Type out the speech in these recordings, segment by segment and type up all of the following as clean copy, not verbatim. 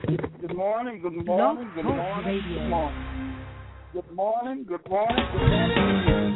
Good morning, good morning, good morning, good morning. Good morning, good morning, good morning.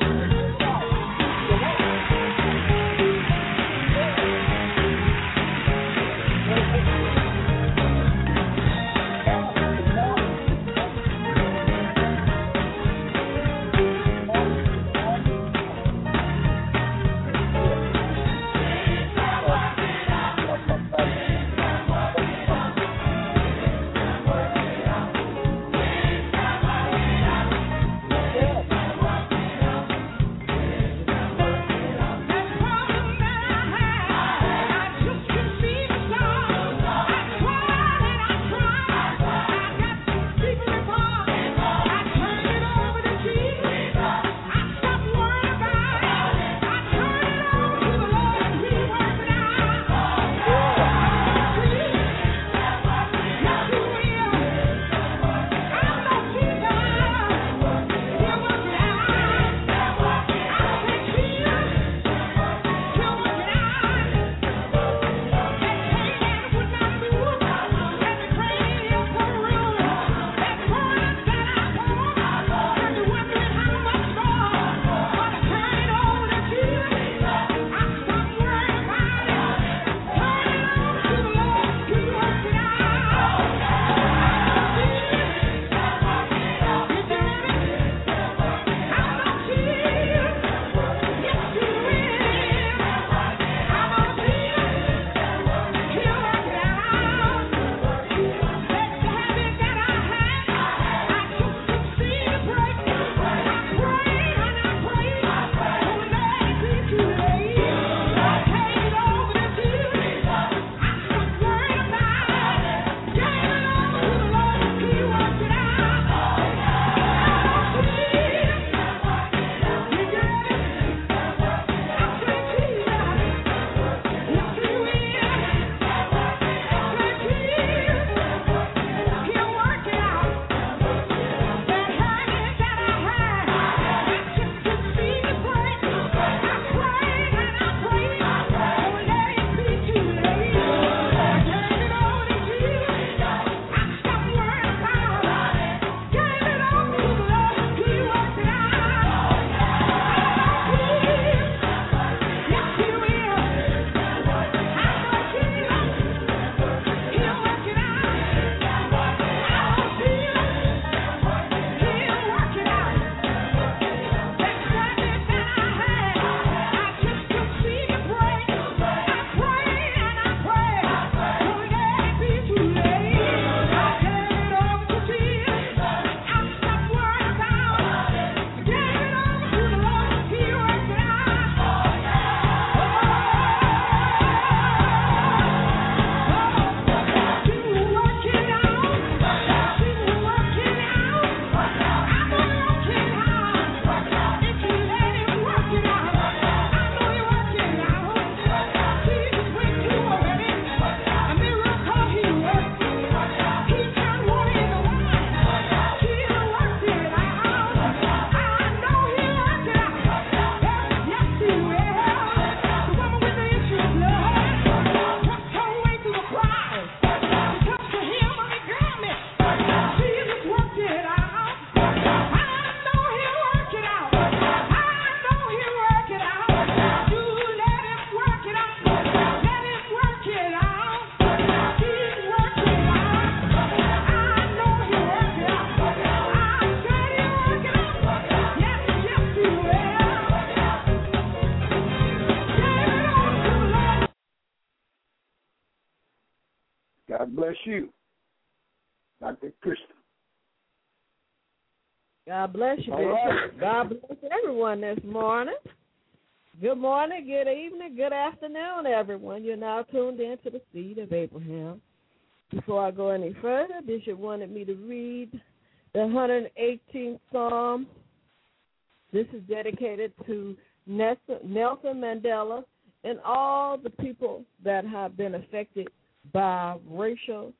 God bless you, Dr. Christian. God bless you, Bishop. Right. God bless everyone this morning. Good morning, good evening, good afternoon, everyone. You're now tuned in to the Seed of Abraham. Before I go any further, Bishop wanted me to read the 118th Psalm. This is dedicated to Nelson Mandela and all the people that have been affected by racial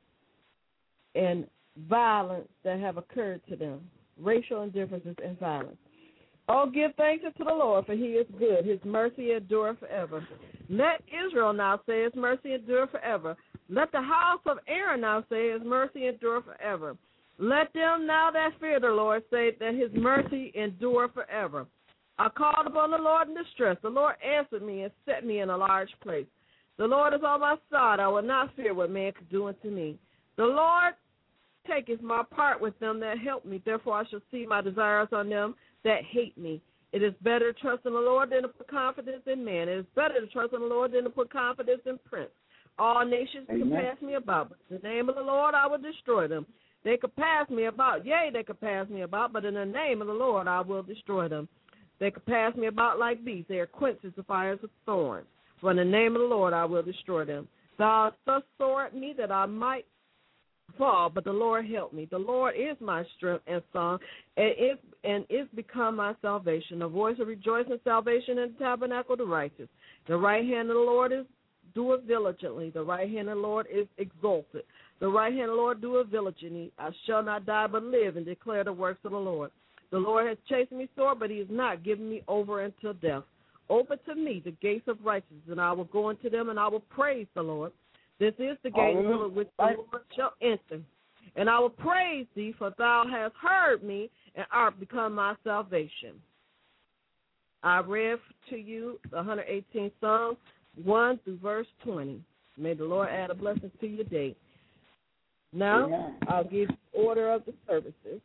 and violence that have occurred to them, racial indifferences and violence. Oh, give thanks unto the Lord, for he is good. His mercy endure forever. Let Israel now say his mercy endure forever. Let the house of Aaron now say his mercy endure forever. Let them now that fear the Lord say that his mercy endure forever. I called upon the Lord in distress. The Lord answered me and set me in a large place. The Lord is on my side. I will not fear what man could do unto me. The Lord taketh my part with them that help me. Therefore I shall see my desires on them that hate me. It is better to trust in the Lord than to put confidence in man. It is better to trust in the Lord than to put confidence in prince. All nations can pass me about, but in the name of the Lord I will destroy them. They could pass me about, yea, they could pass me about, but in the name of the Lord I will destroy them. They could pass me about like beasts. They are quenches of fires of thorns. For in the name of the Lord I will destroy them. Thou thus sore at me that I might fall, but the Lord helped me. The Lord is my strength and song, and is become my salvation. A voice of rejoicing and salvation in the tabernacle of the righteous. The right hand of the Lord is doeth diligently. The right hand of the Lord is exalted. The right hand of the Lord doeth diligently. I shall not die but live and declare the works of the Lord. The Lord has chased me sore, but he has not given me over until death. Open to me the gates of righteousness, and I will go into them, and I will praise the Lord. This is the gate through which the Lord shall enter. And I will praise thee, for thou hast heard me, and art become my salvation. I read to you the 118th Psalm, 1 through verse 20. May the Lord add a blessing to your day. Now, I'll give order of the services.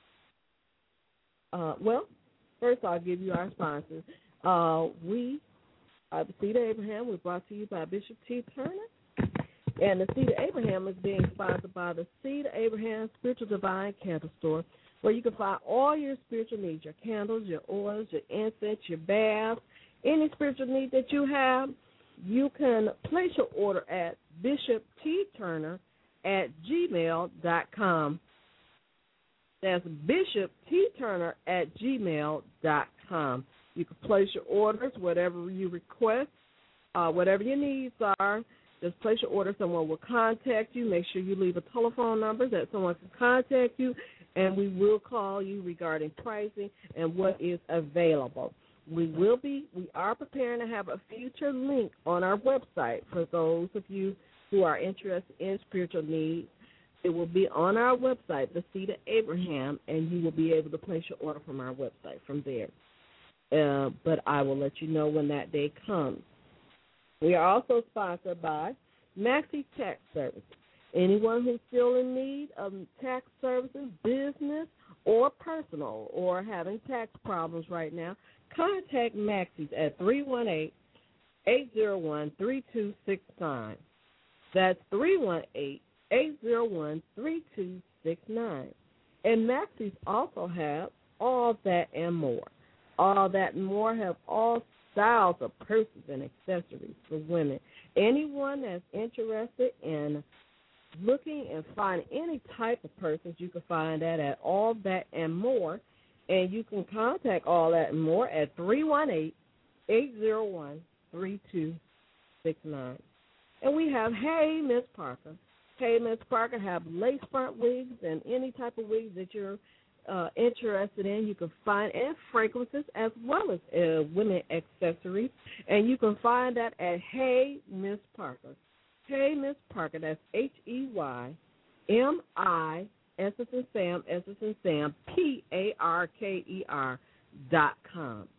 First I'll give you our sponsors. We, the Seed of Abraham, was brought to you by Bishop T. Turner. And the Seed of Abraham is being sponsored by the Seed of Abraham Spiritual Divine Candle Store, where you can find all your spiritual needs, your candles, your oils, your incense, your baths, any spiritual need that you have. You can place your order at bishoptturner@gmail.com. That's bishoptturner@gmail.com. You can place your orders, whatever you request, whatever your needs are. Just place your order. Someone will contact you. Make sure you leave a telephone number that someone can contact you, and we will call you regarding pricing and what is available. We are preparing to have a future link on our website for those of you who are interested in spiritual needs. It will be on our website, The Seed of Abraham, and you will be able to place your order from our website from there. But I will let you know when that day comes. We are also sponsored by Maxi Tax Services. Anyone who's still in need of tax services, business or personal, or having tax problems right now, contact Maxis at 318-801-3269. That's 318-801-3269. And Maxis also have All That and More. All That and More have all styles of purses and accessories for women. Anyone that's interested in looking and finding any type of purses, you can find that at All That and More. And you can contact All That and More at 318-801-3269. And we have Hey Miss Parker. Hey Miss Parker have lace front wigs and any type of wigs that you're interested in. You can find, and fragrances as well as women accessories. And you can find that at Hey Miss Parker. Hey Miss Parker, that's HEYMI, S as in Sam, PARKER.com.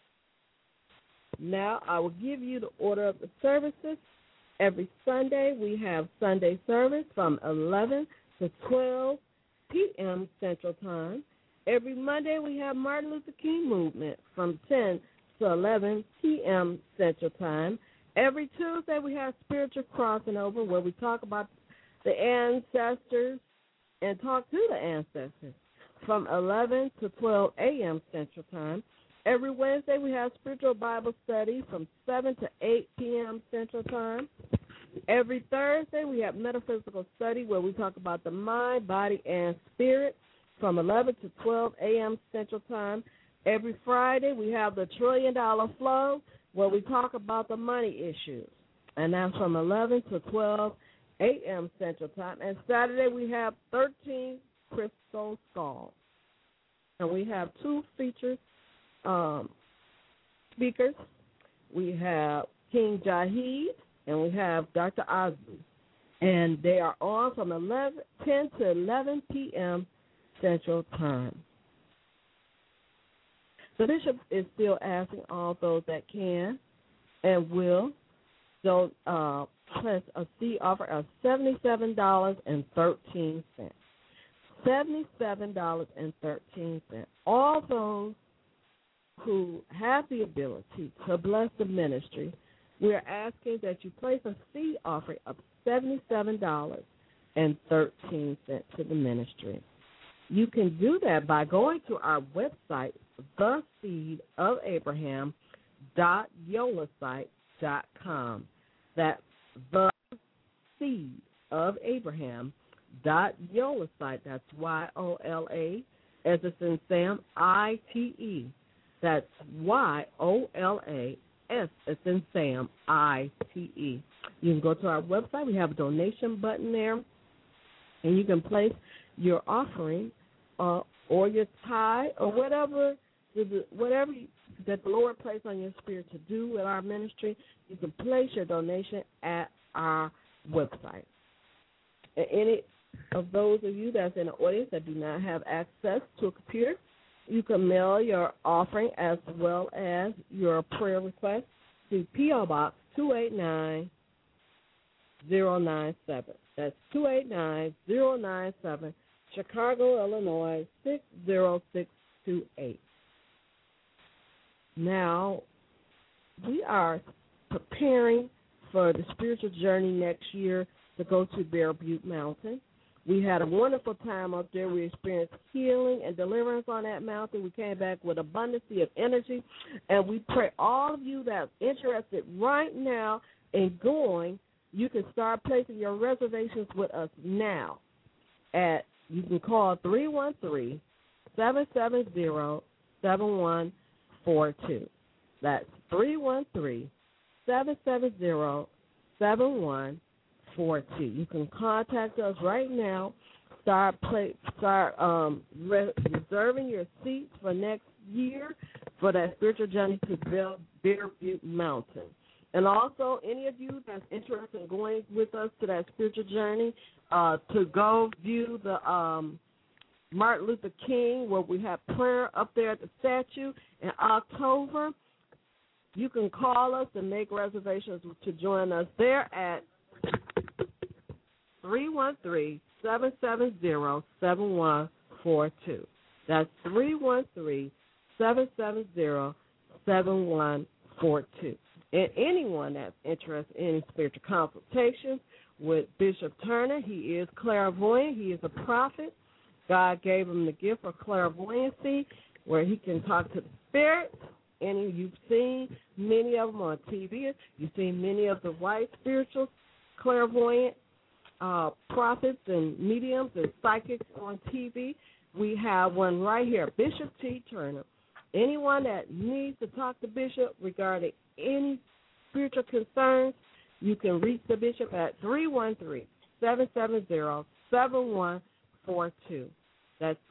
Now I will give you the order of the services. Every Sunday we have Sunday service from 11 to 12 p.m. Central Time. Every Monday we have Martin Luther King Movement from 10 to 11 p.m. Central Time. Every Tuesday we have Spiritual Crossing Over, where we talk about the ancestors and talk to the ancestors from 11 to 12 a.m. Central Time. Every Wednesday we have Spiritual Bible Study from 7 to 8 p.m. Central Time. Every Thursday we have Metaphysical Study, where we talk about the mind, body, and spirit from 11 to 12 a.m. Central Time. Every Friday we have the $1 Trillion Flow, where we talk about the money issues, and that's from 11 to 12 a.m. Central Time. And Saturday we have 13 Crystal Skulls, and we have two features speakers. We have King Jahid, and we have Dr. Ozzy. And they are on from 10 to 11 p.m. Central Time. The Bishop is still asking all those that can and will so press a seed offer of $77.13. $77.13. All those who have the ability to bless the ministry, we are asking that you place a seed offering of $77.13 to the ministry. You can do that by going to our website, theseedofabraham.yolasite.com. That's theseedofabraham.yolasite. That's YOLA, as it's in Sam, ITE. That's YOLA, S as in Sam, ITE. You can go to our website. We have a donation button there, and you can place your offering or your tithe or whatever that the Lord placed on your spirit to do with our ministry. You can place your donation at our website. And any of those of you that's in the audience that do not have access to a computer, you can mail your offering as well as your prayer request to P.O. Box 289097. That's 289097, Chicago, Illinois 60628. Now, we are preparing for the spiritual journey next year to go to Bear Butte Mountain. We had a wonderful time up there. We experienced healing and deliverance on that mountain. We came back with abundance of energy, and we pray all of you that's interested right now in going, you can start placing your reservations with us now. You can call 313-770-7142. That's 313-770-7142. You can contact us right now. Start reserving your seats for next year for that spiritual journey to Bear Butte Mountain. And also, any of you that's interested in going with us to that spiritual journey to go view the Martin Luther King, where we have prayer up there at the statue in October, you can call us and make reservations to join us there at 313-770-7142. That's 313-770-7142. And anyone that's interested in any spiritual consultations with Bishop Turner, he is clairvoyant. He is a prophet. God gave him the gift of clairvoyancy where he can talk to the spirits. And you've seen many of them on TV. You've seen many of the white spiritual clairvoyant prophets and mediums and psychics on TV. We have one right here, Bishop T. Turner. Anyone that needs to talk to Bishop regarding any spiritual concerns, you can reach the Bishop at 313-770-7142. That's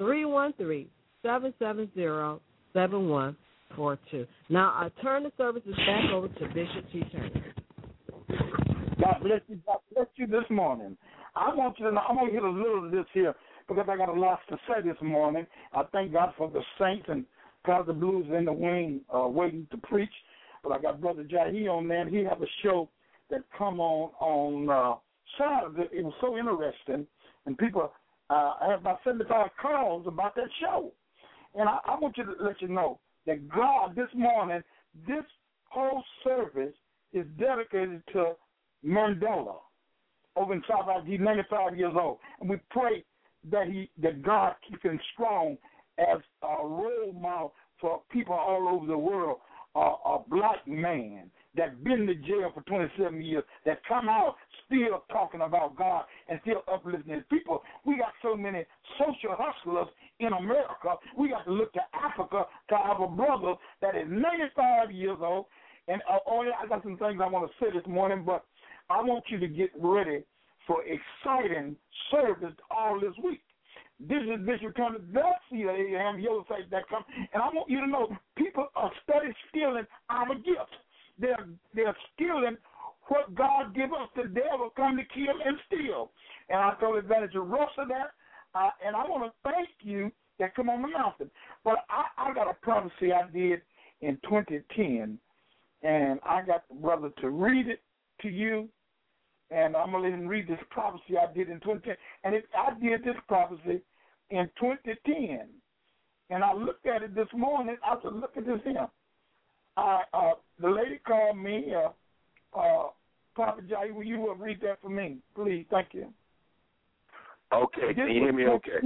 313-770-7142. Now I turn the services back over to Bishop T. Turner. God bless you. God bless you this morning. I want you to know, I'm going to hit a little of this here because I got a lot to say this morning. I thank God for the saints and Pastor Blues in the wing waiting to preach. But I got Brother Jahi on there, and he have a show that come on Saturday. It was so interesting, and people I have about 75 calls about that show. And I want you to let you know that God this morning, this whole service is dedicated to Mandela over in South Africa. He's 95 years old. And we pray that God keeps him strong as a role model for people all over the world. A black man that been to jail for 27 years, that come out still talking about God and still uplifting his people. We got so many social hustlers in America. We got to look to Africa to have a brother that is 95 years old. And I got some things I want to say this morning, but I want you to get ready for exciting service all this week. This is Bishop Tony, the seed of Abraham, yellow faith that comes. And I want you to know, people are stealing our gifts. They're stealing what God give us. The devil come to kill and steal. And I told advantage of Russ of that. And I want to thank you that come on the mountain. But I got a prophecy I did in 2010, and I got the brother to read it to you. And I'm going to let him read this prophecy I did in 2010. And I did this prophecy in 2010. And I looked at it this morning. I said, look at this here. The lady called me, Prophet Jai, will you read that for me? Please, thank you. Okay, can you hear me okay?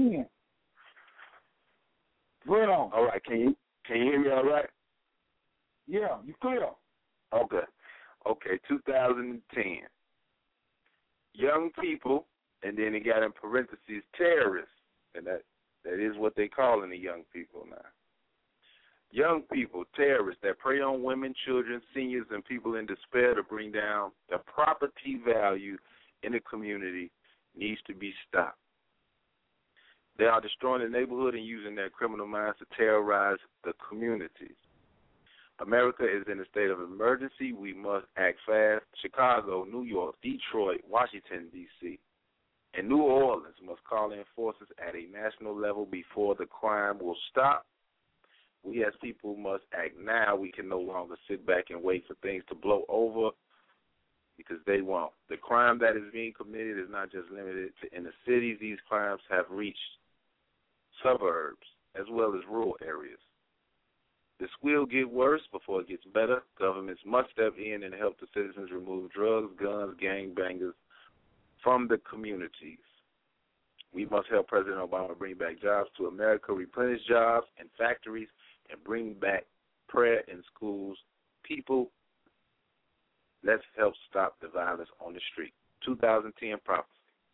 Go ahead on. All right, can you hear me all right? Yeah, you clear. Okay, 2010. Young people, and then it got in parentheses, terrorists, and that is what they calling the young people now. Young people, terrorists that prey on women, children, seniors, and people in despair to bring down the property value in the community needs to be stopped. They are destroying the neighborhood and using their criminal minds to terrorize the communities. America is in a state of emergency. We must act fast. Chicago, New York, Detroit, Washington, D.C., and New Orleans must call in forces at a national level before the crime will stop. We as people must act now. We can no longer sit back and wait for things to blow over because they won't. The crime that is being committed is not just limited to in the cities. These crimes have reached suburbs as well as rural areas. This will get worse before it gets better. Governments must step in and help the citizens remove drugs, guns, gangbangers from the communities. We must help President Obama bring back jobs to America, replenish jobs and factories, and bring back prayer in schools. People, let's help stop the violence on the street. 2010 prophecy.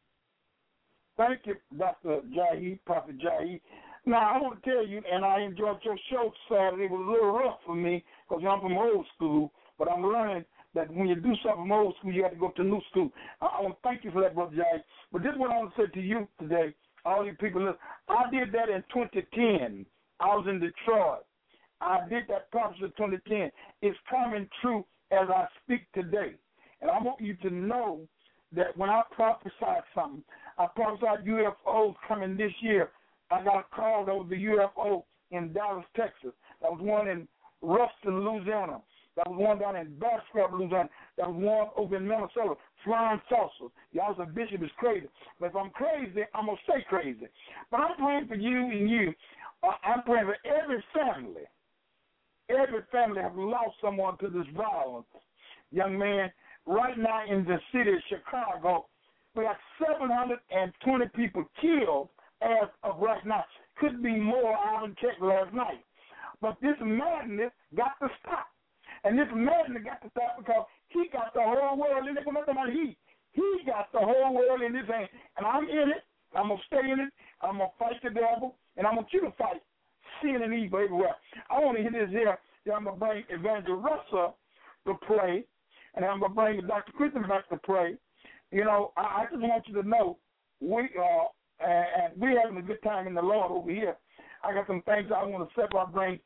Thank you, Dr. Jahi, Prophet Jahi. Now, I want to tell you, and I enjoyed your show Saturday. It was a little rough for me because I'm from old school, but I'm learning that when you do something from old school, you have to go to new school. I want to thank you for that, Brother Jahi. But this is what I want to say to you today, all you people listen. I did that in 2010. I was in Detroit. I did that prophecy in 2010. It's coming true as I speak today. And I want you to know that when I prophesied something, I prophesied UFOs coming this year. I got a call that was the UFO in Dallas, Texas. That was one in Ruston, Louisiana. That was one down in Bastrop, Louisiana. That was one over in Minnesota, flying saucers. Y'all say Bishop is crazy. But if I'm crazy, I'm going to stay crazy. But I'm praying for you and you. I'm praying for every family. Every family has lost someone to this violence. Young man, right now in the city of Chicago, we got 720 people killed as of right now. Could be more. I haven't checked last night. But this madness got to stop. And this madness got to stop because he got the whole world in it. He got the whole world in his hand. And I'm in it. I'm going to stay in it. I'm going to fight the devil. And I want you to fight sin and evil everywhere. I want to hear this here. I'm going to bring Evangelist Russell to pray. And I'm going to bring Dr. Christian back to pray. You know, I just want you to know we're having a good time in the Lord over here. I got some things I want to say. I'll bring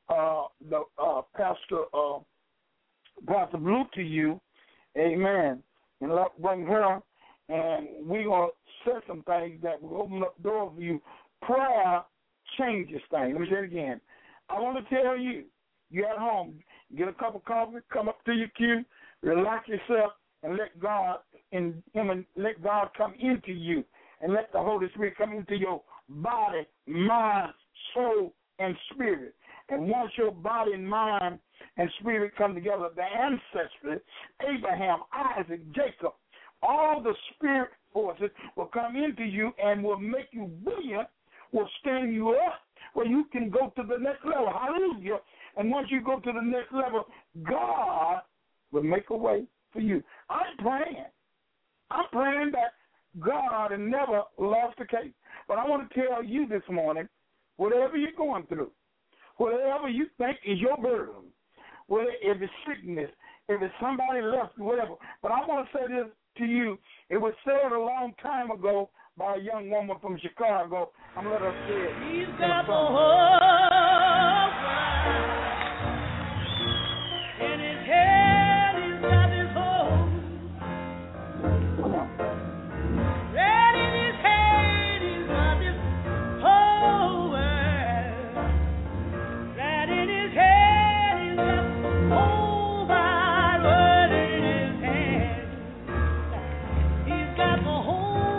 Pastor Blue to you. Amen. And bring her. And we're going to say some things that will open up doors for you. Prayer changes things. Let me say it again. I want to tell you, you're at home, get a cup of coffee, come up to your queue, relax yourself, and let God come into you, and let the Holy Spirit come into your body, mind, soul, and spirit. And once your body, mind, and spirit come together, the ancestry, Abraham, Isaac, Jacob, all the spirit forces will come into you and will make you buoyant, will stand you up where you can go to the next level. Hallelujah. And once you go to the next level, God will make a way for you. I'm praying that God has never lost a case. But I want to tell you this morning, whatever you're going through, whatever you think is your burden, whether if it's sickness, if it's somebody left, whatever. But I want to say this to you. It was said a long time ago by a young woman from Chicago. I'm going to let her say it. He's got the whole world in his head. He's got his whole red in his head. He's got his whole world right in his head. He's got the whole wide world in his hand. He's got the whole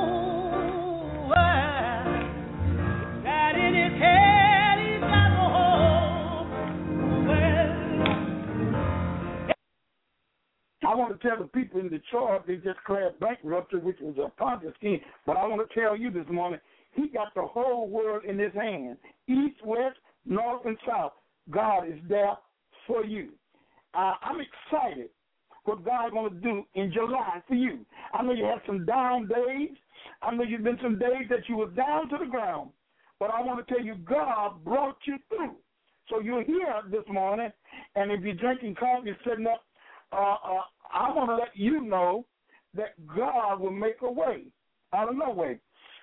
I want to tell the people in Detroit they just declared bankruptcy, which was a Ponzi scheme. But I want to tell you this morning, he got the whole world in his hand. East, west, north, and south. God is there for you. I'm excited what God's going to do in July for you. I know you had some down days. I know you've been some days that you were down to the ground. But I want to tell you, God brought you through. So you're here this morning, and if you're drinking coffee, you're sitting up, I want to let you know that God will make a way out of no way.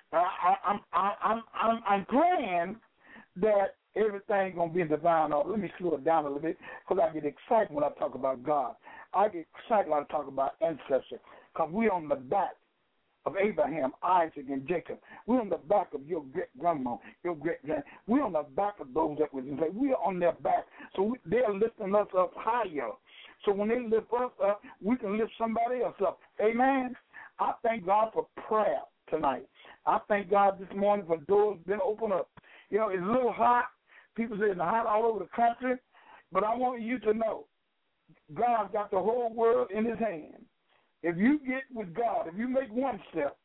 I'm praying that everything's going to be in divine order. Let me slow it down a little bit because I get excited when I talk about God. I get excited when I talk about ancestors because we're on the back of Abraham, Isaac, and Jacob. We're on the back of your great-grandma, your great-grand. We're on the back of those that was in faith. We're on their back. So they're lifting us up higher. So when they lift us up, we can lift somebody else up. Amen? I thank God for prayer tonight. I thank God this morning for doors being opened up. You know, it's a little hot. People say it's hot all over the country. But I want you to know, God's got the whole world in his hand. If you get with God, if you make one step,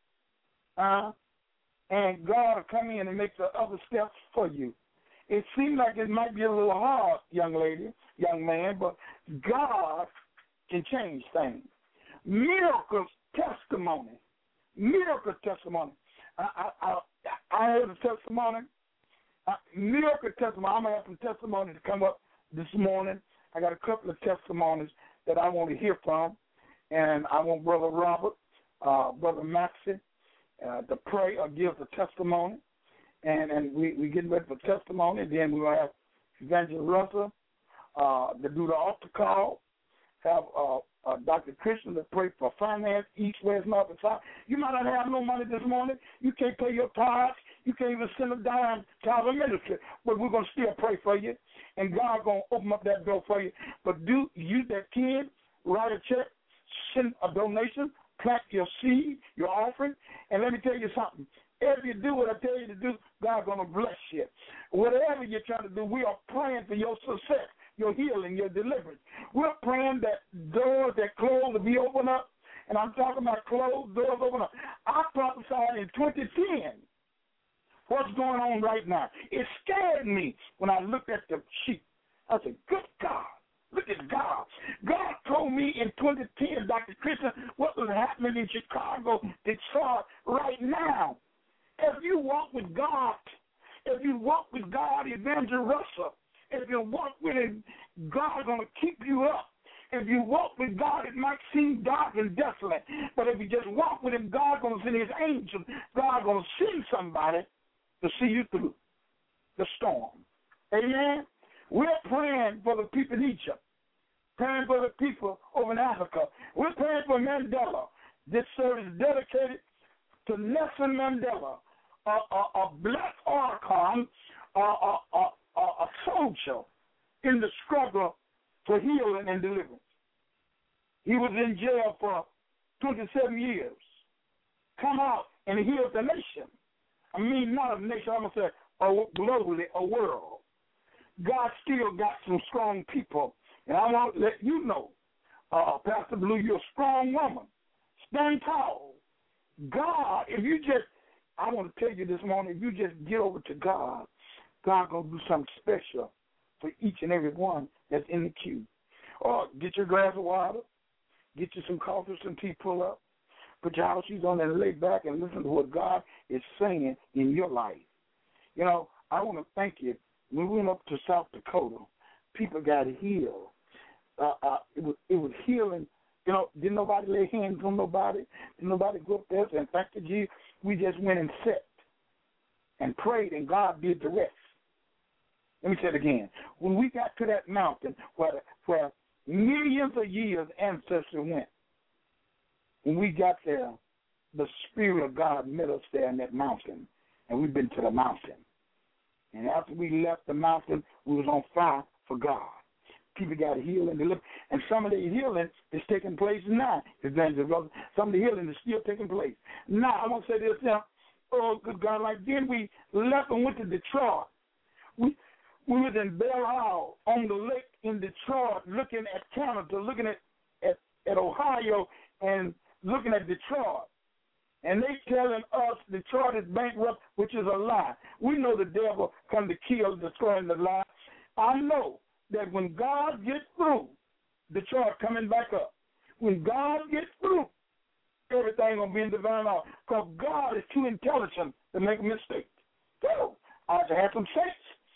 and God will come in and make the other steps for you. It seems like it might be a little hard, young lady, young man, but God can change things. Miracle testimony. Miracle testimony. I heard a testimony. Miracle testimony. I'm going to have some testimonies to come up this morning. I got a couple of testimonies that I want to hear from. And I want Brother Robert, Brother Maxie, to pray or give the testimony. And we getting ready for testimony. Then we're going to have Evangelist Russell to do the altar call. Have Dr. Christian to pray for finance, east, west, north, and south. You might not have no money this morning. You can't pay your tithes. You can't even send a dime to our ministry. But we're going to still pray for you. And God's going to open up that door for you. But use that kid, write a check, send a donation, plant your seed, your offering, and let me tell you something. If you do what I tell you to do, God's going to bless you. Whatever you're trying to do, we are praying for your success, your healing, your deliverance. We're praying that doors that close will be opened up, and I'm talking about closed doors open up. I prophesied in 2010 what's going on right now. It scared me when I looked at the sheet. I said, good God. Look at God. God told me in 2010, Dr. Christian, what was happening in Chicago, Detroit, right now. If you walk with God, Evangelist Russell, if you walk with him, God's going to keep you up. If you walk with God, it might seem dark and desolate. But if you just walk with him, God's going to send his angels. God's going to send somebody to see you through the storm. Amen? We're praying for the people in Egypt, praying for the people over in Africa. We're praying for Mandela. This service is dedicated to Nelson Mandela, a black icon, a soldier in the struggle for healing and deliverance. He was in jail for 27 years. Come out and heal the nation. I mean, not a nation, I'm going to say globally, a world. God still got some strong people. And I want to let you know, Pastor Blue, you're a strong woman. Stand tall. God, I want to tell you this morning, if you just get over to God, God's going to do something special for each and every one that's in the queue. Or get your glass of water, get you some coffee, some tea, pull up, put your house shoes on and lay back and listen to what God is saying in your life. You know, I want to thank you. When we went up to South Dakota, people got healed. It was healing. You know, didn't nobody lay hands on nobody? Didn't nobody go up there and thank you, Jesus? We just went and sat and prayed, and God did the rest. Let me say it again. When we got to that mountain where millions of years ancestors went, when we got there, the Spirit of God met us there in that mountain, and we've been to the mountain. And after we left the mountain, we was on fire for God. People got healed and delivered. And some of the healing is taking place now. Some of the healing is still taking place. Now, I want to say this now. Oh, good God. Like then we left and went to Detroit. We was in Belle Isle on the lake in Detroit looking at Canada, looking at Ohio and looking at Detroit. And they telling us Detroit is bankrupt, which is a lie. We know the devil come to kill, destroy, and the lie. I know that when God gets through, Detroit coming back up. When God gets through, everything going to be in divine order. Because God is too intelligent to make a mistake. So, I have some sense.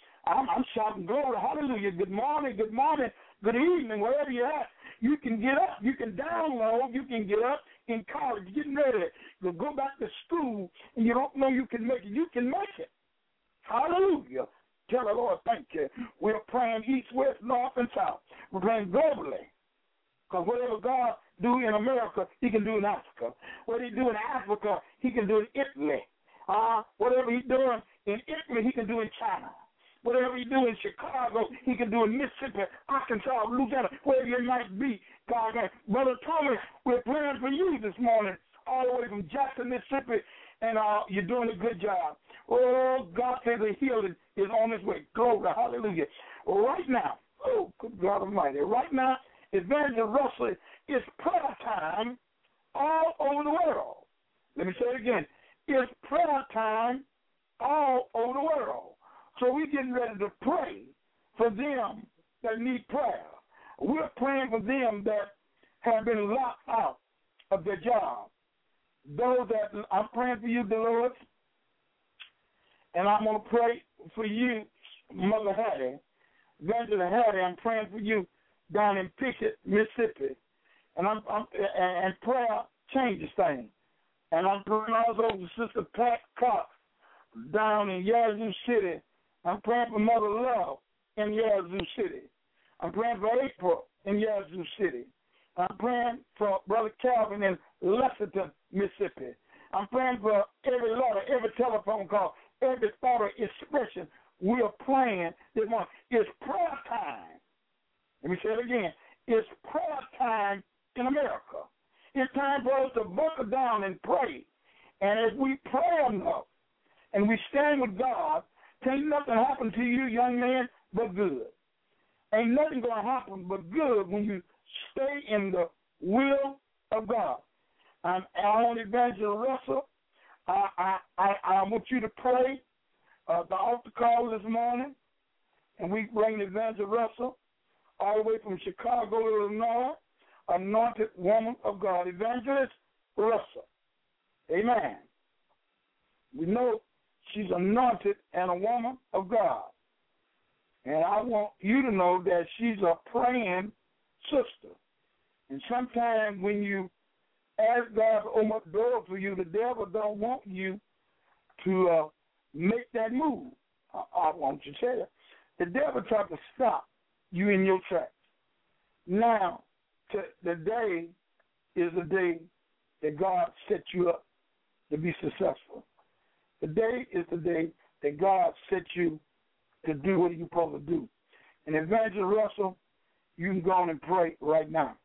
I'm shouting glory, hallelujah, good morning, good evening, wherever you're at. You can get up, you can download, you can get up in college, getting ready to go back to school, and you don't know you can make it. You can make it. Hallelujah. Tell the Lord, thank you. We're praying east, west, north, and south. We're praying globally. Because whatever God do in America, he can do in Africa. What he do in Africa, he can do in Italy. Whatever he's doing in Italy, he can do in China. Whatever he do in Chicago, he can do in Mississippi, Arkansas, Louisiana, wherever you might be. God, Brother Thomas, we're praying for you this morning, all the way from Jackson, Mississippi, and you're doing a good job. Oh, God says the healing is on its way. Glory, hallelujah. Right now, oh, good God Almighty, right now, Evangelist Russell, it's prayer time all over the world. Let me say it again. It's prayer time all over the world. So we're getting ready to pray for them that need prayer. We're praying for them that have been locked out of their job. Those that I'm praying for you, Dolores, and I'm going to pray for you, Mother Hattie. Evangelist Hattie, I'm praying for you down in Pickett, Mississippi. And prayer changes things. And I'm praying also for Sister Pat Cox down in Yazoo City. I'm praying for Mother Love in Yazoo City. I'm praying for April in Yazoo City. I'm praying for Brother Calvin in Lexington, Mississippi. I'm praying for every letter, every telephone call, every thought or expression. We are praying this morning. It's prayer time. Let me say it again. It's prayer time in America. It's time for us to buckle down and pray. And as we pray enough and we stand with God, ain't nothing happen to you, young man, but good. Ain't nothing going to happen but good when you stay in the will of God. I'm on Evangelist Russell. I want you to pray the altar call this morning, and we bring Evangelist Russell all the way from Chicago, Illinois, anointed woman of God, Evangelist Russell. Amen. We know she's anointed and a woman of God. And I want you to know that she's a praying sister. And sometimes when you ask God to open up doors for you, the devil don't want you to make that move. I want you to say that. The devil tried to stop you in your tracks. Now, today is the day that God set you up to be successful. Today is the day that God set you to do what you're supposed to do. And Evangelist Russell, you can go on and pray right now.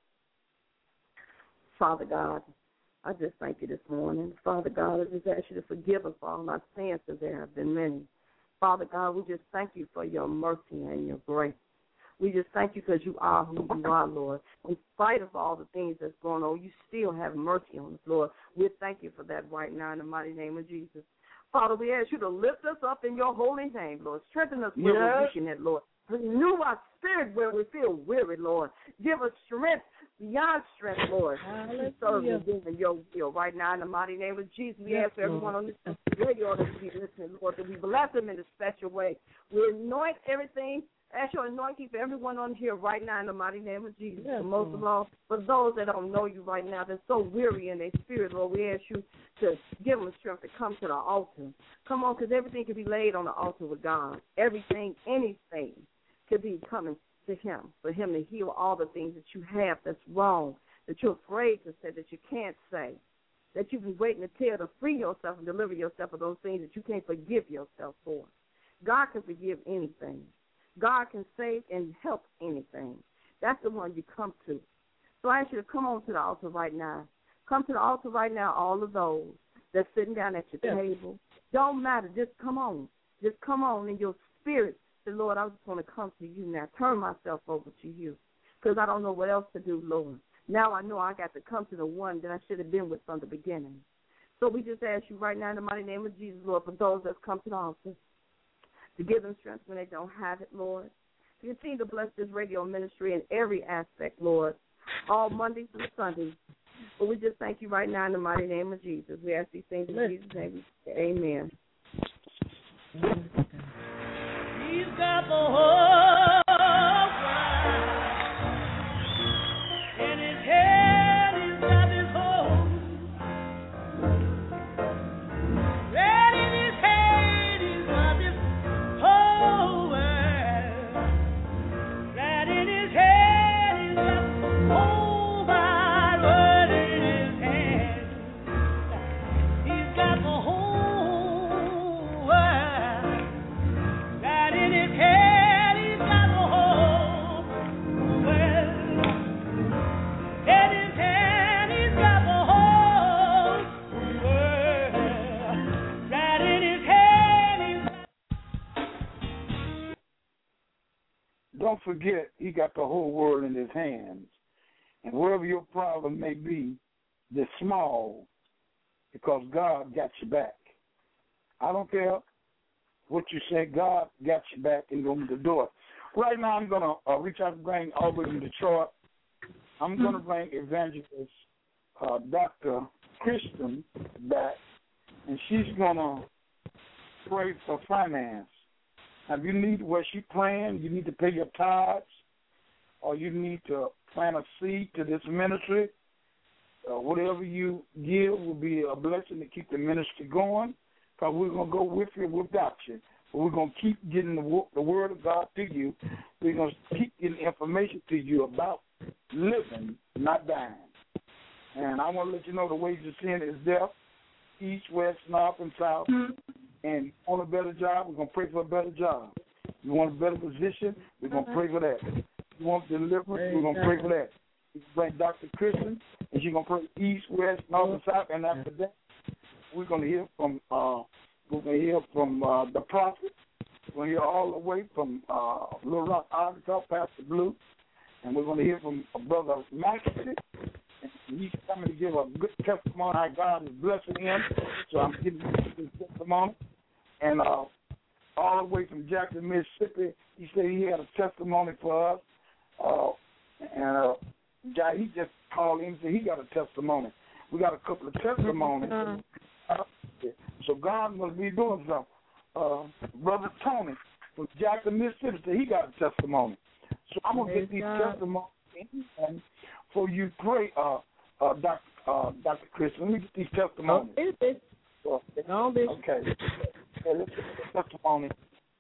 Father God, I just thank you this morning. Father God, I just ask you to forgive us for all my sins, because there have been many. Father God, we just thank you for your mercy and your grace. We just thank you because you are who you are, Lord. In spite of all the things that's going on, you still have mercy on us, Lord. We thank you for that right now in the mighty name of Jesus. Father, we ask you to lift us up in your holy name, Lord. Strengthen us where we're weakened, Lord. Renew our spirit where we feel weary, Lord. Give us strength beyond strength, Lord. We serve you in your will right now in the mighty name of Jesus. We ask for everyone on this radio to be listening, Lord, that we bless them in a special way. We anoint everything Ask your anointing for everyone on here right now in the mighty name of Jesus. Yes, And most of all, for those that don't know you right now, they're so weary in their spirit, Lord, we ask you to give them strength to come to the altar. Come on, because everything can be laid on the altar with God. Everything, anything could be coming to him, for him to heal all the things that you have that's wrong, that you're afraid to say, that you can't say, that you've been waiting to tell, to free yourself and deliver yourself of those things that you can't forgive yourself for. God can forgive anything. God can save and help anything. That's the one you come to. So I ask you to come on to the altar right now. Come to the altar right now, all of those that's sitting down at your table. Don't matter. Just come on. Just come on in your spirit. Say, Lord, I just want to come to you now. Turn myself over to you because I don't know what else to do, Lord. Now I know I got to come to the one that I should have been with from the beginning. So we just ask you right now in the mighty name of Jesus, Lord, for those that come to the altar, to give them strength when they don't have it, Lord. To continue to bless this radio ministry in every aspect, Lord, all Mondays and Sundays. But we just thank you right now in the mighty name of Jesus. We ask these things in Jesus' name. Amen. He's got the whole world in his head. He's got his whole red in his head. He's got his whole world red in his head. He's got the whole wide world in his hand. He's got the whole world right in his head. He's got the whole world in his hand. He's got the whole world right in his head. Don't forget, he got the whole world in his hands. And wherever your problem may be, they're small because God got you back. I don't care what you say, God got you back and open the door. Right now I'm going to reach out and bring all the way from Detroit. I'm going to bring evangelist Dr. Kristen back, and she's going to pray for finance. Now, if you need where she praying, you need to pay your tithes, or you need to plant a seed to this ministry. Whatever you give will be a blessing to keep the ministry going, because we're going to go with you without you. But we're going to keep getting the word of God to you. We're going to keep getting information to you about living, not dying. And I want to let you know the wages of sin is death, east, west, north, and south. And you want a better job, we're going to pray for a better job. You want a better position, we're going to pray for that. You want deliverance, we're going to pray for that. You can bring Dr. Kristen, and she's going to pray east, west, north, and south. And after that, we're going to hear from the prophet. We're going to hear all the way from Little Rock, Arkansas, Pastor Blue. And we're going to hear from Brother Maxie. He's coming to give a good testimony how God is blessing him. So I'm giving his testimony. And all the way from Jackson, Mississippi, he said he had a testimony for us. He just called in and said he got a testimony. We got a couple of testimonies. So God must be doing something. Brother Tony from Jackson, Mississippi, said he got a testimony. So I'm going to get these testimonies in for you pray, Dr. Chris. Let me get these testimonies. Okay. Let's get the testimony.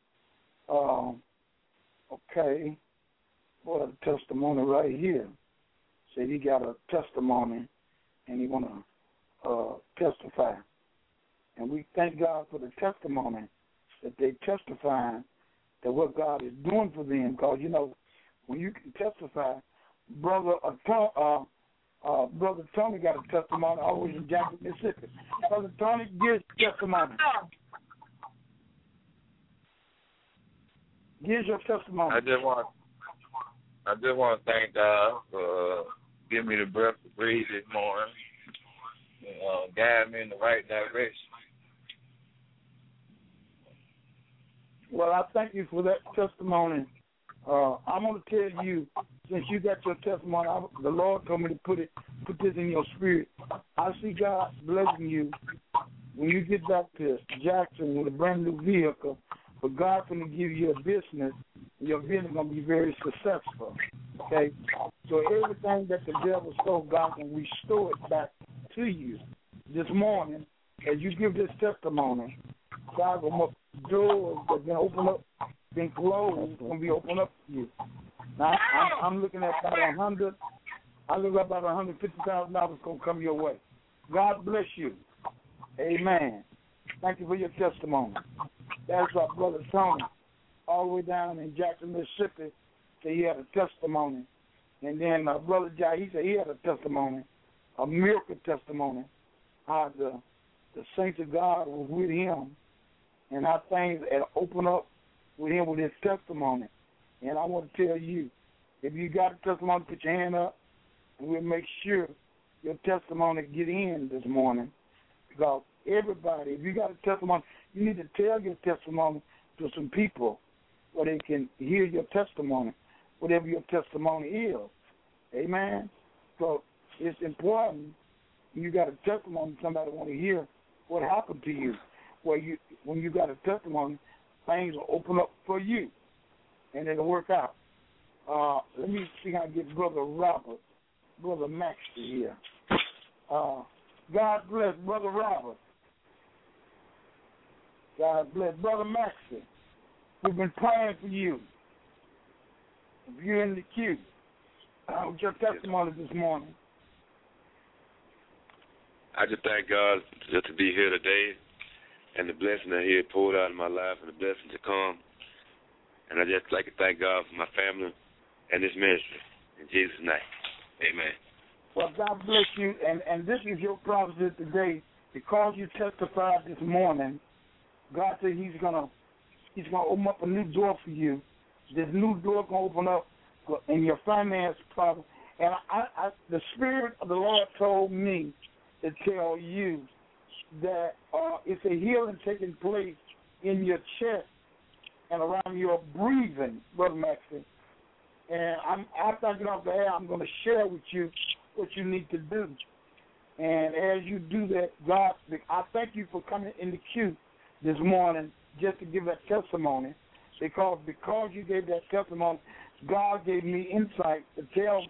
Okay. What a testimony right here. Said he got a testimony and he want to testify. And we thank God for the testimony that they testifying that what God is doing for them. Because, you know, when you can testify, Brother Tony got a testimony always in Jackson, Mississippi. Brother Tony, give your testimony. Give your testimony. I just want to thank God for giving me the breath to breathe this morning, guide me in the right direction. Well, I thank you for that testimony. I'm going to tell you, since you got your testimony, the Lord told me to put this in your spirit. I see God blessing you when you get back to Jackson with a brand new vehicle. But God's going to give you a business Your business is going to be very successful. Okay? So everything that the devil stole, God can restore it back to you. This morning, as you give this testimony, God will open doors that been opened up, been closed, going to be opened up to you. Now, I'm looking at about $150,000 going to come your way. God bless you. Amen. Thank you for your testimony. That's our brother Tony, all the way down in Jackson, Mississippi, said he had a testimony. And then Brother Jai, he said he had a testimony, a miracle testimony, how the saints of God was with him and how things had opened up with him with his testimony. And I want to tell you, if you got a testimony, put your hand up, and we'll make sure your testimony get in this morning. Because everybody, if you got a testimony, you need to tell your testimony to some people where they can hear your testimony, whatever your testimony is. Amen? So it's important you got a testimony, somebody want to hear what happened to you. When you got a testimony, things will open up for you, and it'll work out. Let me see how I get Brother Robert, Brother Max here. God bless Brother Robert. God bless Brother Maxie. We've been praying for you. If you're in the queue, with your testimony this morning. I just thank God just to be here today and the blessing that He had poured out in my life and the blessing to come. And I just like to thank God for my family and this ministry. In Jesus' name, amen. Well, God bless you, and this is your prophecy today. Because you testified this morning, God said He's gonna open up a new door for you. This new door gonna open up in your finance problem. And the Spirit of the Lord told me to tell you that it's a healing taking place in your chest and around your breathing, Brother Maxie. And after I get off the air, I'm going to share with you what you need to do. And as you do that, God, I thank you for coming in the queue this morning just to give that testimony, because you gave that testimony, God gave me insight to tell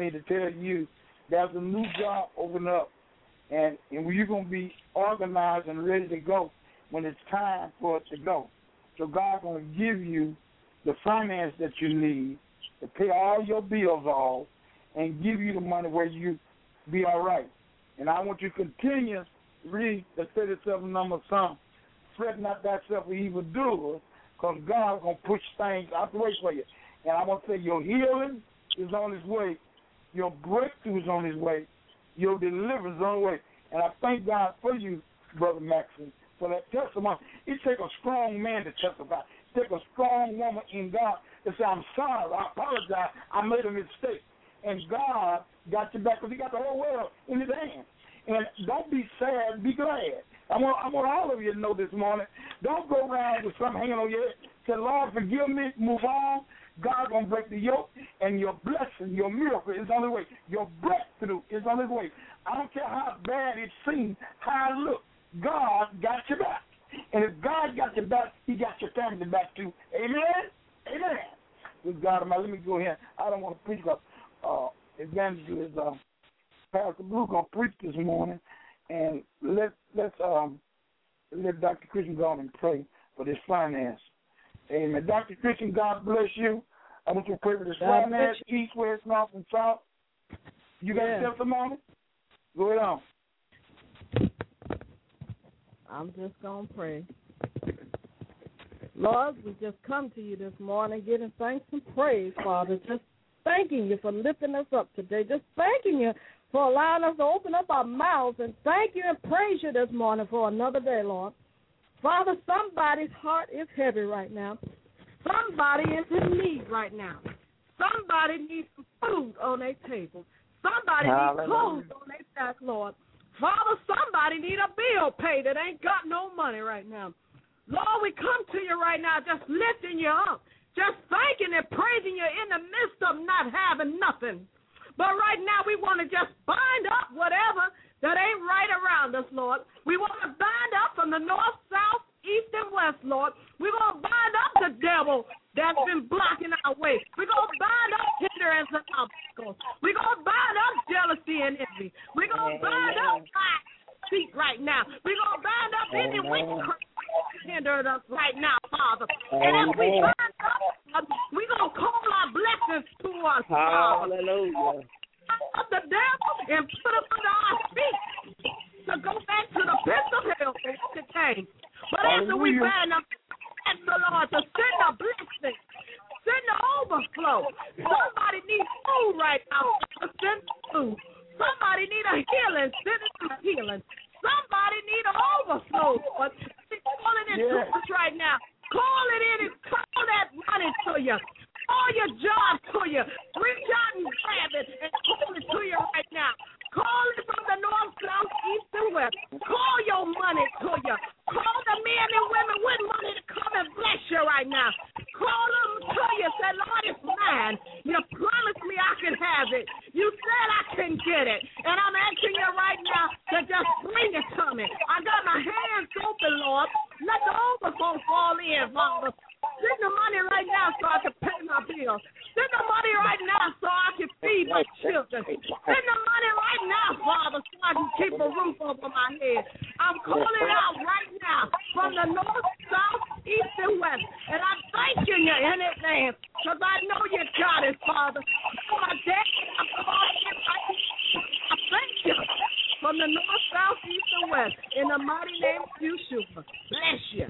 you there's a new job opening up, and you're going to be organized and ready to go when it's time for it to go. So God's going to give you the finance that you need to pay all your bills off and give you the money where you be all right. And I want you to continue to read the 37 number Psalm. Fret not thyself for evildoers, because God's going to push things out the way for you. And I want to say your healing is on its way. Your breakthrough is on its way. Your deliverance is on the way. And I thank God for you, Brother Maxine, for that testimony. It takes a strong man to testify. It takes a strong woman in God to say, I'm sorry, I apologize, I made a mistake. And God got you back because He got the whole world in His hands. And don't be sad, be glad. I want all of you to know this morning, don't go around with something hanging on your head. Say, Lord, forgive me, move on. God's going to break the yoke, and your blessing, your miracle is on the way. Your breakthrough is on its way. I don't care how bad it seems, how it looks. God got your back. And if God got your back, He got your family back too. Amen? Amen. With God, let me go here. I don't want to preach because Evangelist Pastor Blue going to preach this morning. And let's let Dr. Christian go on and pray for this finance. Amen. Dr. Christian, God bless you. I want you to pray for this finance, east, west, north, and south. You got a testimony? Go ahead on. I'm just going to pray. Lord, we just come to you this morning giving thanks and praise, Father. Just thanking you for lifting us up today. Just thanking you for allowing us to open up our mouths, and thank you and praise you this morning for another day, Lord. Father, somebody's heart is heavy right now. Somebody is in need right now. Somebody needs some food on their table. Somebody needs clothes on their back, Lord. Father, somebody need a bill paid that ain't got no money right now. Lord, we come to you right now just lifting you up, just thanking and praising you in the midst of not having nothing. But right now we want to just bind up whatever that ain't right around us, Lord. We want to bind up from the north, south, east, and west, Lord. We want to bind up the devil that's been blocking our way. We're going to bind up hindrance and obstacles. We're going to bind up jealousy and envy. We're going to bind up pride feet right now. We're going to bind up any witchcraft hindering us right now, Father. And as we bind up, we're going to call our blessings to us, Father. Hallelujah. Of the devil and put them under our feet to go back to the pits of hell from which it came. But after we bind them, ask the Lord to send a blessing, send the overflow. Somebody needs food right now. Send food. Somebody need a healing. Send it to healing. Somebody need an overflow. But call it into us right now. Call it in and call that money to you. Call your job to you. Reach out and grab it and call it to you right now. Call it from the north, south, east, and west. Call your money to you. Call the men and women with money to come and bless you right now. Call them to you. Say, Lord, it's mine. You promised me I can have it. You said I can get it. And I'm asking you right now to just bring it to me. I got my hands open, Lord. Let the overflow fall in, Father. Send the money right now so I can pay my bills. Send the money right now so I can feed my children. Send the money right now, Father, so I can keep a roof over my head. I'm calling out right now from the north, south, east, and west. And I'm thanking you in advance because I know you got it, Father. My dad, I thank you from the north, south, east, and west. In the mighty name of Yeshua. Bless you.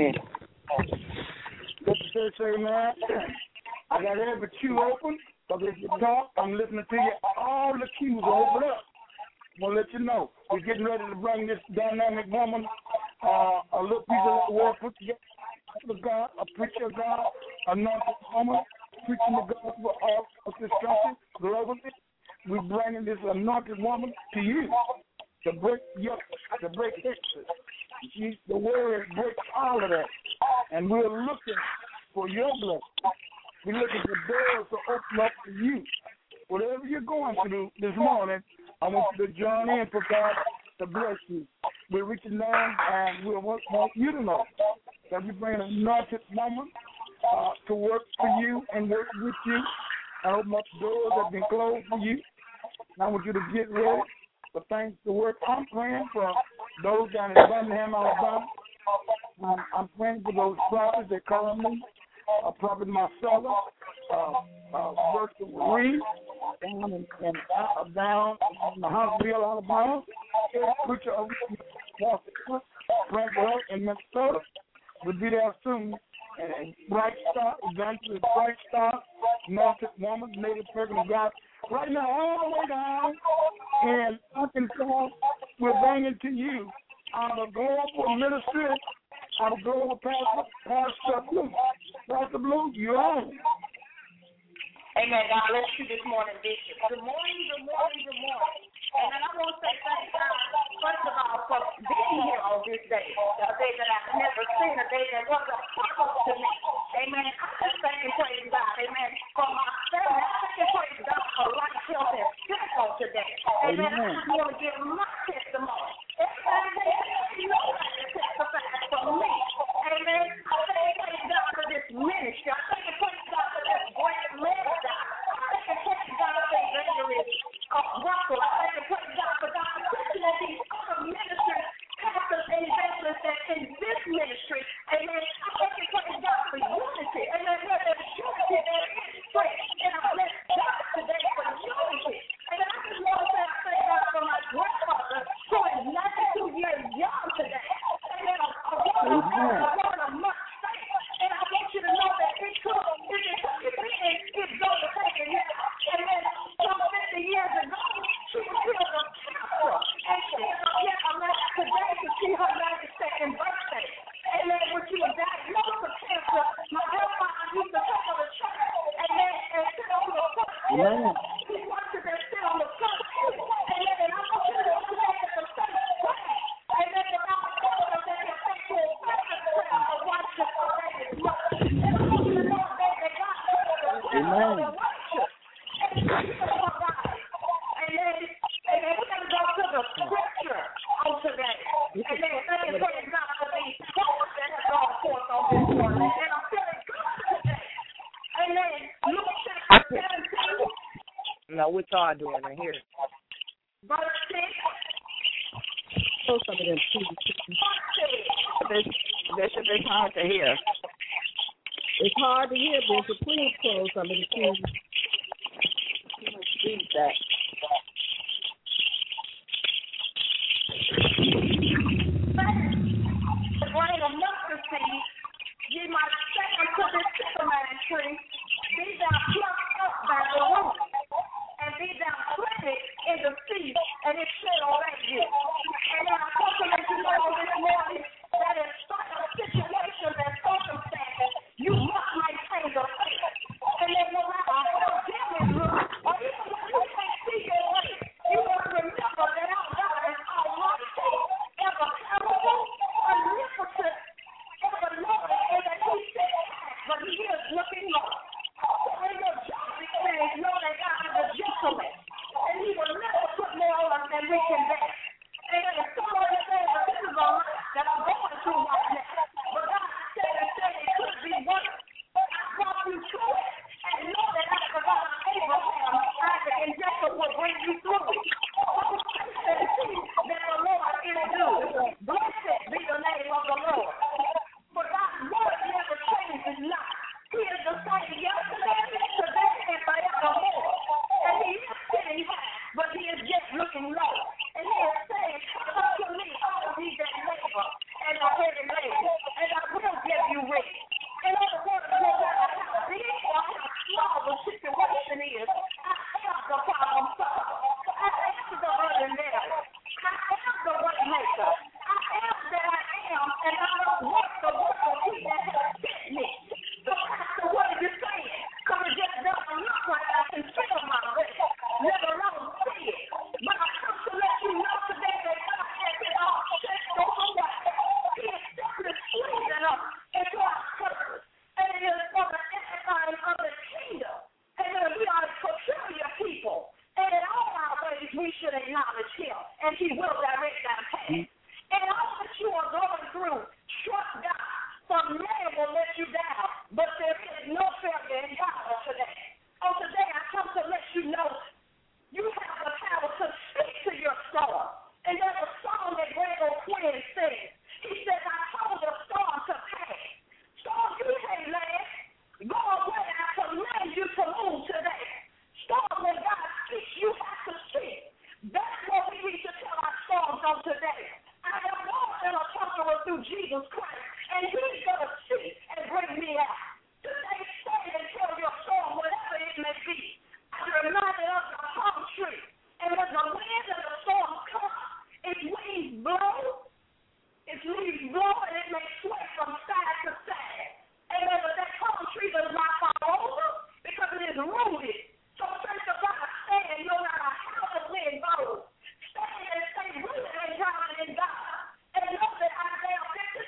Man. I got every queue open, because if you talk, I'm listening to you. All the queues are open up. I'm going to let you know. We're getting ready to bring this dynamic woman, a little piece of that word put together of God, a preacher of God, anointed woman, preaching the gospel of this country globally. We're bringing this anointed woman to you to break yokes, to break hexes. The word breaks all of that. And we're looking for your blessing. We're looking for doors to open up for you. Whatever you're going through this morning, I want you to join in for God to bless you. We're reaching down and we want you to know that we bring an anointed woman to work for you and work with you and open up doors that have been closed for you. And I want you to get ready for things to work. I'm praying for those down in Birmingham, Alabama. I'm praying for those prophets that call me, Prophet Marcella, Bertha Reed, down in Huntsville, Alabama, preacher of praying for her in Minnesota. We'll be there soon. And Bright Star, Evangelist Bright Star, Anointed Woman, Native Person of God. Right now, all the way down in Arkansas, we're bringing to you our global ministry, our global Pastor Blue. Pastor Blue, you're on. Amen. God bless you this morning, Bishop. Good morning, good morning, good morning. And I want to say thank God, first of all, for being here on this day, a day that I've never seen, a day that was a purpose to me. Amen. I just thank and praise God, amen, for my family. I thank and praise God for life, health, and strength on today. Amen. I just want to give my testimony. Everybody, you know that to testify for me. Amen. I thank and praise God for this ministry. I thank and praise God for this great man of God. I thank and praise God for evangelist Russell. I thank and praise God for God pushing at these other ministers, pastors, and evangelists that's in this ministry. Amen. I thank and praise God for unity. Amen. Where there's unity, there is strength. And I bless God today for unity. And I just want to say I thank God for my grandfather, who is 92 years young today. Amen. A woman of much faith. And I want you to know that it took, it's going to take it now. Amen. Some 50 years ago, she was killed of cancer. And she is yet alive today to see her 92nd birthday. Amen. When she was diagnosed with cancer, my grandfather used to take her to church. Amen. And sit on the front. He wanted to sit on the front. Amen. And I want you to know today that the faith prayer. Amen. The Bible tells us that the faithful prayer of righteous already is much. And I want you to know that God tells us that the righteous. Amen. Amen. We're going to go to the scripture on today. Amen. Thank you, praise God, for these words that have gone forth on this morning. And I'm feeling good today. know what y'all doing in here. Verse 6. So some of them too. Bishop, it's hard to hear. It's hard to hear, Bishop. Please close some of the keys. Read that. The grain of mustard seed, ye might say unto this sycamore tree, be thou plucked up by the root, and be thou planted in the sea, and it shall obey you. And I want to let you know this morning that in spite of situations and circumstances, you must maintain the faith. And then no matter how dim it looks, or even when you can't see your way, you must remember that our God is almighty, ever powerful, omnipotent, ever loving, and that He sits high, but He is looking low. So in your job experience, know that God is a gentleman, and He will never put more on us than we can bear. And if somebody says that this is a life that I'm going through right now, but God said it could be worse, I brought you through it, and know that after God Abraham, Isaac, and Jacob will bring you through it. Oh, taste and see that the Lord is good. Blessed be the name of the Lord. For God's word never changes not. He is the same yesterday, today, and forevermore. And He is sitting high, but He is just looking low. And He is saying, come unto me, all of ye that labor and are heavy laden, and I will give you rest. In other words, no matter how big or how small the situation is, I am the problem solver. I am the burden bearer. I am the way maker. I am that I am, and I don't work the work of He that has sent me. So Pastor, what are you saying? Because it just doesn't look like I can feel my rest, let alone see it. But I come to let you know today that God has it all set over what He is simply squeezing us into our purpose. And it is for the edifying of the kingdom. And then we are peculiar people. And in all our ways, we should acknowledge Him, and He will direct our path. And all that you are going through, trust God. For man will let you down, but there is no failure in God on today. On today, I come to let you know you have the power to speak to your storm. And there's a song that Greg O'Quinn sings. He says, I told the storm to pass. Storm, you can't last. Go away. I command you to move today. Storm, when God speaks, you have to speak. That's what we need to tell our storms on today. I am more than a conqueror through Jesus Christ, and He's going to speak and bring me out. Today, stand and tell your storm, whatever it may be. I'm reminded of the palm tree. And when the wind and the storm come, its leaves blow, and it may sway from side to side. And that palm tree does not fall over because it is rooted. So, saints of God, stand no matter how the wind blows. Stand and stay rooted and grounded in God. And know that Isaiah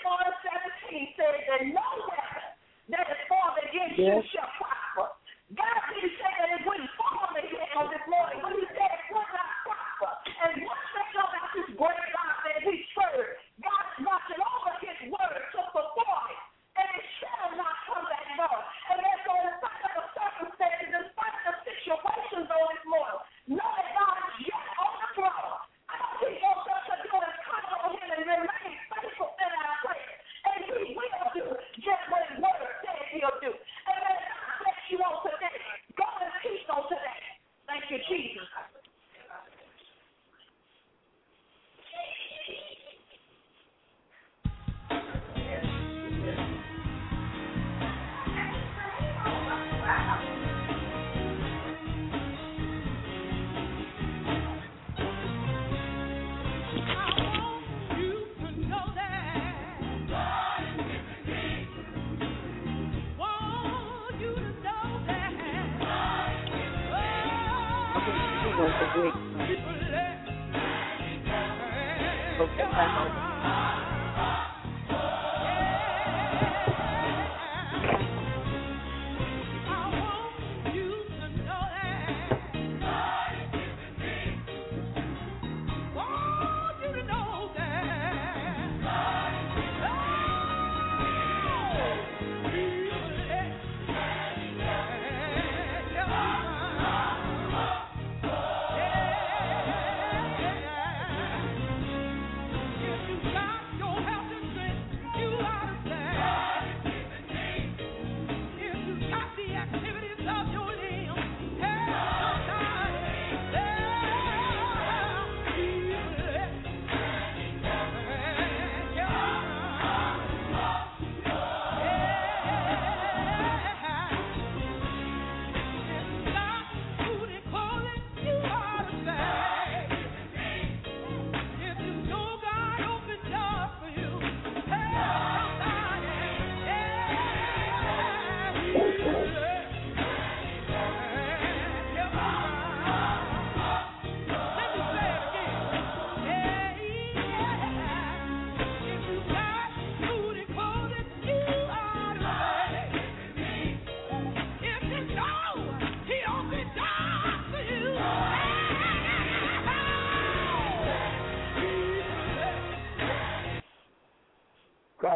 54:17 says that no weapon that is formed against you shall prosper. God didn't say that it wouldn't fall again on this morning, but He said it would not prosper. And one thing about this great God that we serve, God is watching over His word to perform it. And it shall not come back down. And therefore, in spite of the circumstances, in spite of the situations on this morning, know that God is yet on the throne. All He wants us to do is come on Him and remain faithful in our prayer. And He will do just what His word says He'll do. And may God bless you on today. Go in peace on today. Thank you, Jesus.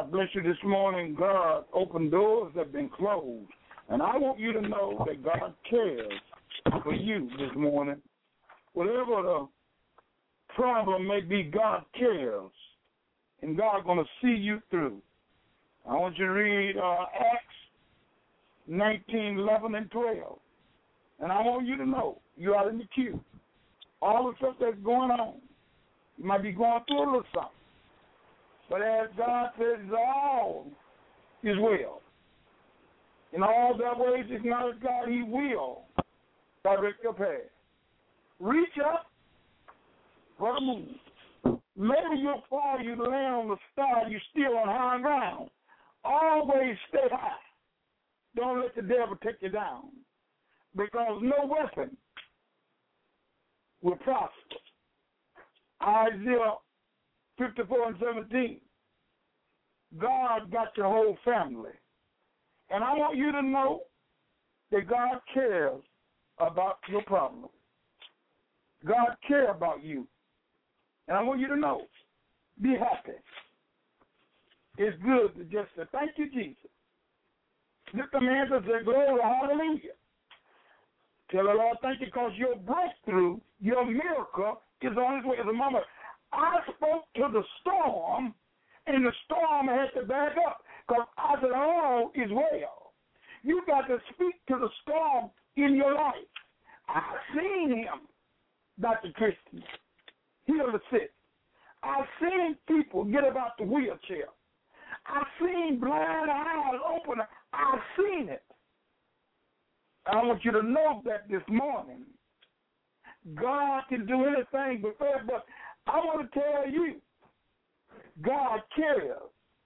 God bless you this morning. God opened doors that have been closed. And I want you to know that God cares for you this morning. Whatever the problem may be, God cares. And God's going to see you through. I want you to read Acts 19, 11, and 12. And I want you to know you are in the queue. All the stuff that's going on, you might be going through a little something. But as God says, all is well. In all their ways, acknowledge God, He will direct your path. Reach up for the moon. Maybe you'll fall, you land on the star, you're still on high ground. Always stay high. Don't let the devil take you down. Because no weapon will prosper. Isaiah 54 and 17. God got your whole family. And I want you to know that God cares about your problem. God cares about you. And I want you to know, be happy. It's good to just say, thank you, Jesus. Lift the hands and say, glory, hallelujah. Tell the Lord, thank you, because your breakthrough, your miracle is on its way. As a moment, I spoke to the storm, and the storm had to back up, because I said, all is well. You got to speak to the storm in your life. I've seen him, Dr. Christian, heal the sick. I've seen people get about the wheelchair. I've seen blind eyes open. I've seen it. I want you to know that this morning, God can do anything but fail, but I want to tell you, God cares.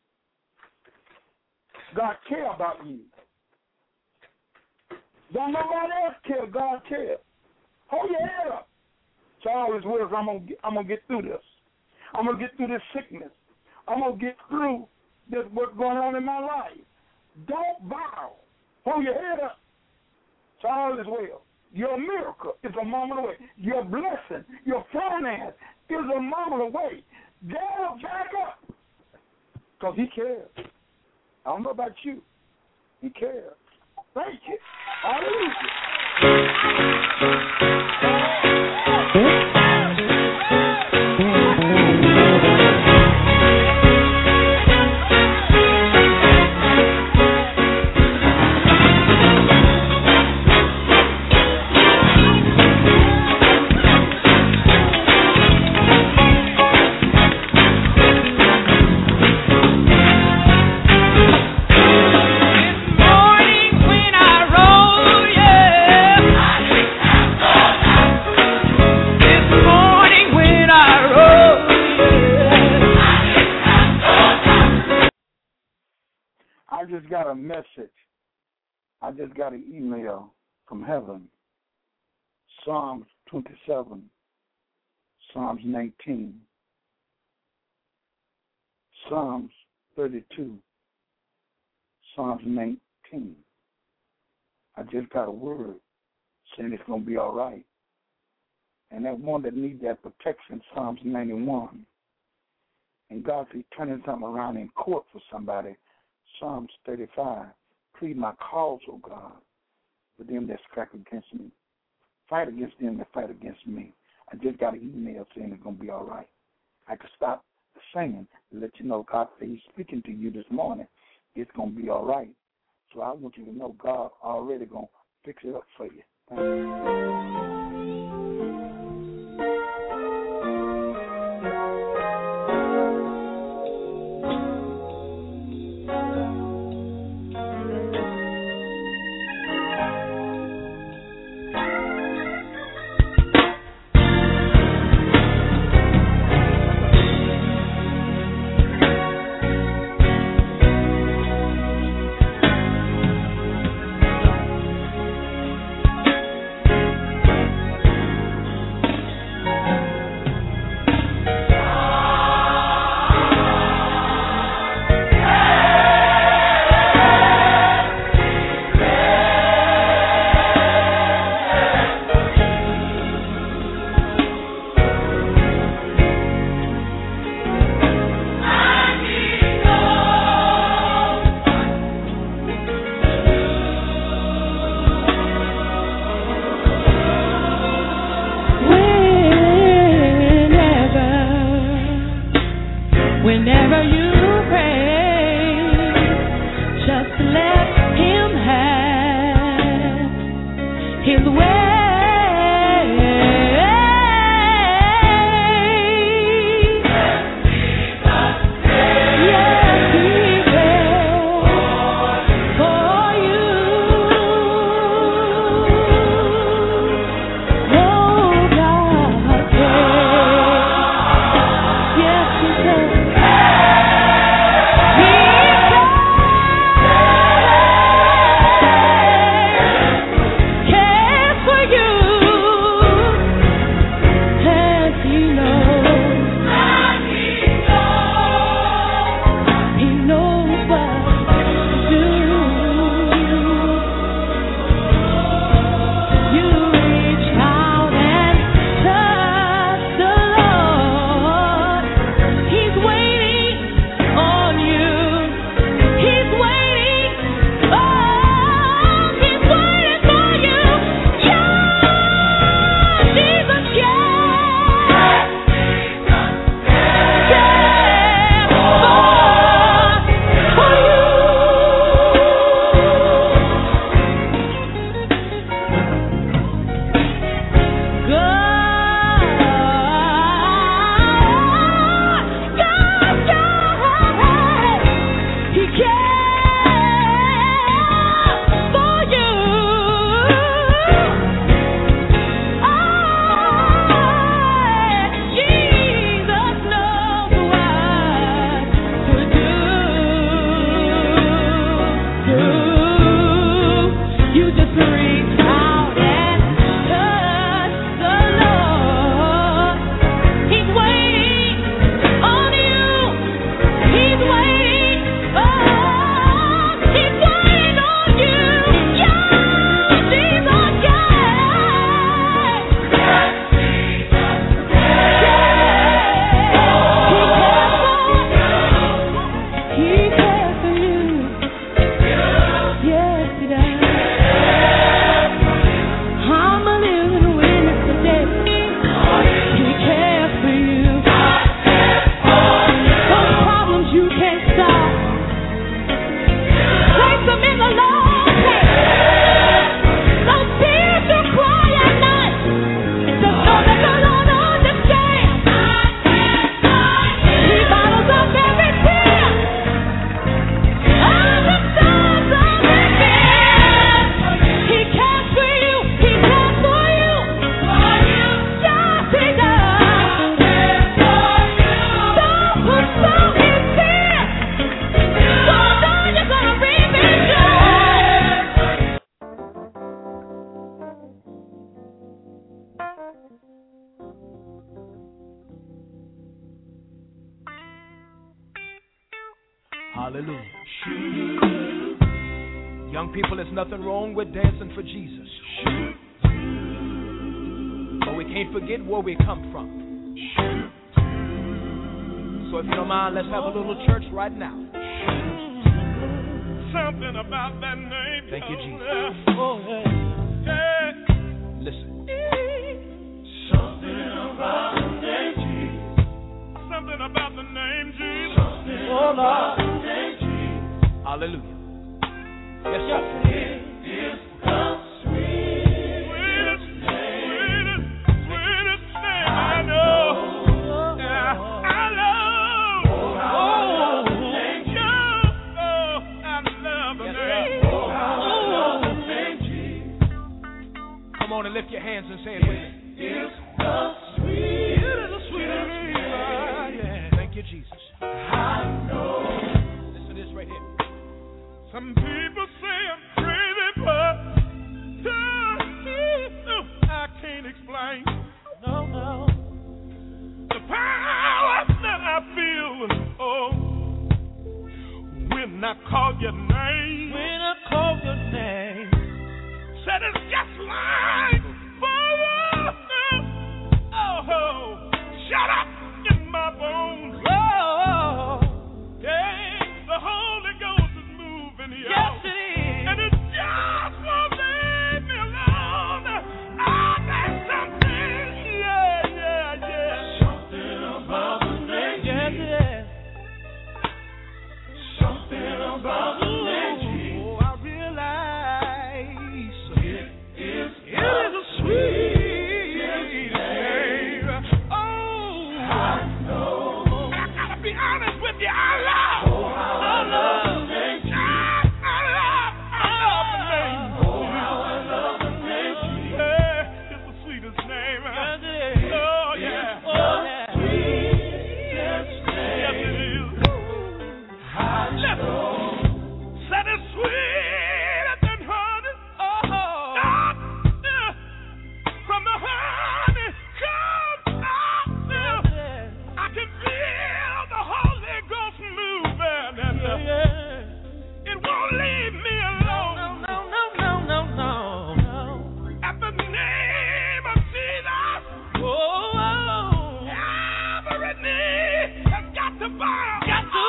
God cares about you. Don't nobody else care. God cares. Hold your head up. Charles Wills, I'm gonna get through this. I'm gonna get through this sickness. I'm gonna get through this what's going on in my life. Don't bow. Hold your head up. Charles Wills, your miracle is a moment away. Your blessing, your finance is a moment away. Dad, back up. Because he cares. I don't know about you. He cares. Thank you. I just got a message. I just got an email from heaven. Psalms 27, Psalms 19, Psalms 32, Psalms 19. I just got a word saying it's going to be all right. And that one that needs that protection, Psalms 91. And God is turning something around in court for somebody. Psalms 35, plead my cause, O God, for them that strike against me. Fight against them that fight against me. I just got an email saying it's going to be all right. I could stop the singing to let you know God said He's speaking to you this morning. It's going to be all right. So I want you to know God already going to fix it up for you. Thank you. let him have his way. Hallelujah. Young people, there's nothing wrong with dancing for Jesus. But we can't forget where we come from. So if you don't mind, let's have a little church right now. Something about that name. Thank you, Jesus. Oh, yeah. Listen. Something about the name Jesus. Something about the name Jesus. Something about the name Jesus. Hallelujah. Yes, sir. It is the sweetest name. Sweetest name I know. Yeah, I love. Oh, the name Jesus. Oh, I love the name. Oh, the name Jesus. Come on and lift your hands and say it with me. It's the sweetest name. Yeah. Thank you, Jesus. I know. Listen to this right here. Some people say I'm crazy, but I can't explain. No. The power that I feel, oh, when I call your name. When I call your name. Said it's just like fire. Oh, shut up in my bones. Oh, yeah, the Holy Ghost is moving here. Yes, it is. And it just won't leave me alone. Oh, there's something, yeah. Something about the name. Yes. Something about the name. leave me alone. No. At the name of Jesus, every knee has got to bow.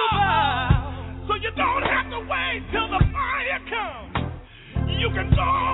So you don't have to wait till the fire comes. You can go